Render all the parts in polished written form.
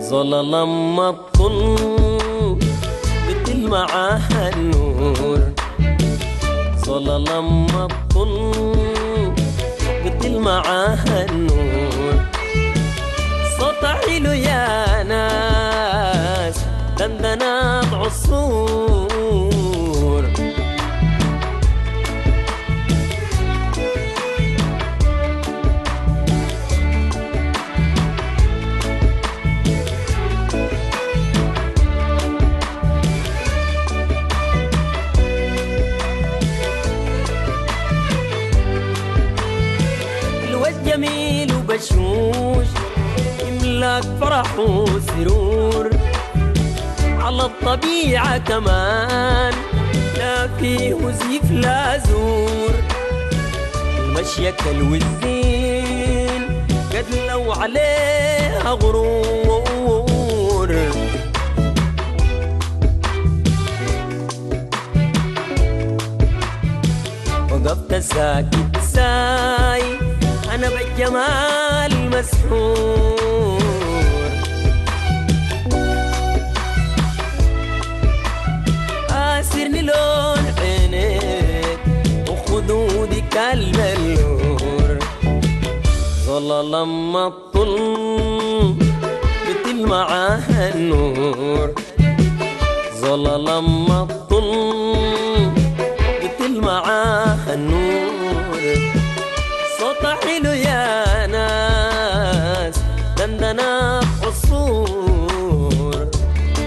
ظل لما تطل بتل معاها النور. ظل لما تطل بتل معاها النور. صوتها حلو يا ناس دندنات عصفور. جميل وبشوش يملاك فرح وسرور. على الطبيعة كمان لا فيه وزيف لا زور. المشية كالوزين قد لو عليها غرور. وقفت ساكت ساي أنا بالجمال مسحور. آسرني لون عينيك وخدودك البلور. ظل لما تطل بتل معاها النور. ظل لما تطل بتل معاها النور. صوتها حلو يا ناس دندنات عصفور.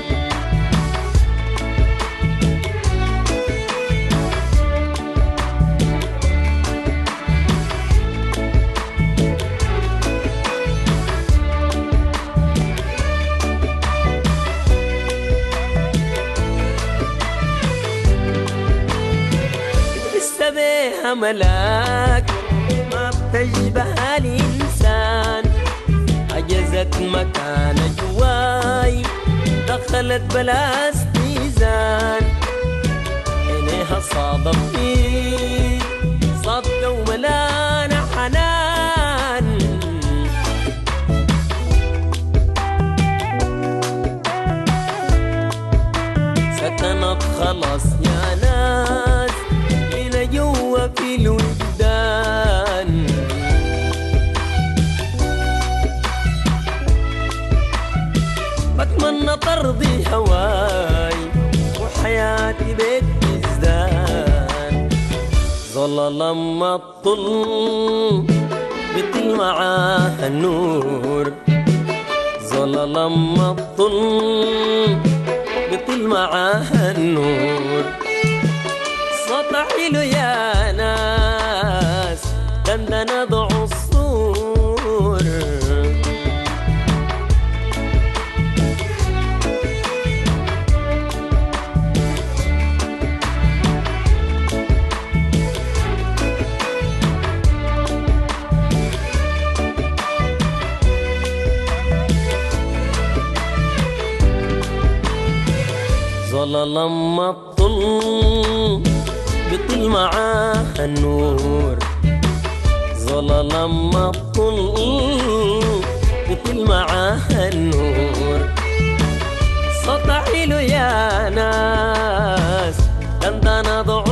بتحس بيها ملاك تشبه الإنسان. عجزت مكان جواي دخلت بلا استئذان. عينيها صادفتني صادقة وملانة حنان. سكنت خلاص يا ناس هنا جوا في الوجدان. بتمنى ترضي هواي وحياتي بيت تزدان. ظل لما تطل بتل معاها النور. ظل لما تطل بتل معاها النور. صوتها حلو يا ناس دندنات عصفور. ظل لما تطل بتل معاها النور. ظل لما تطل بتل معاها النور. صوتها حلو يا ناس دندنات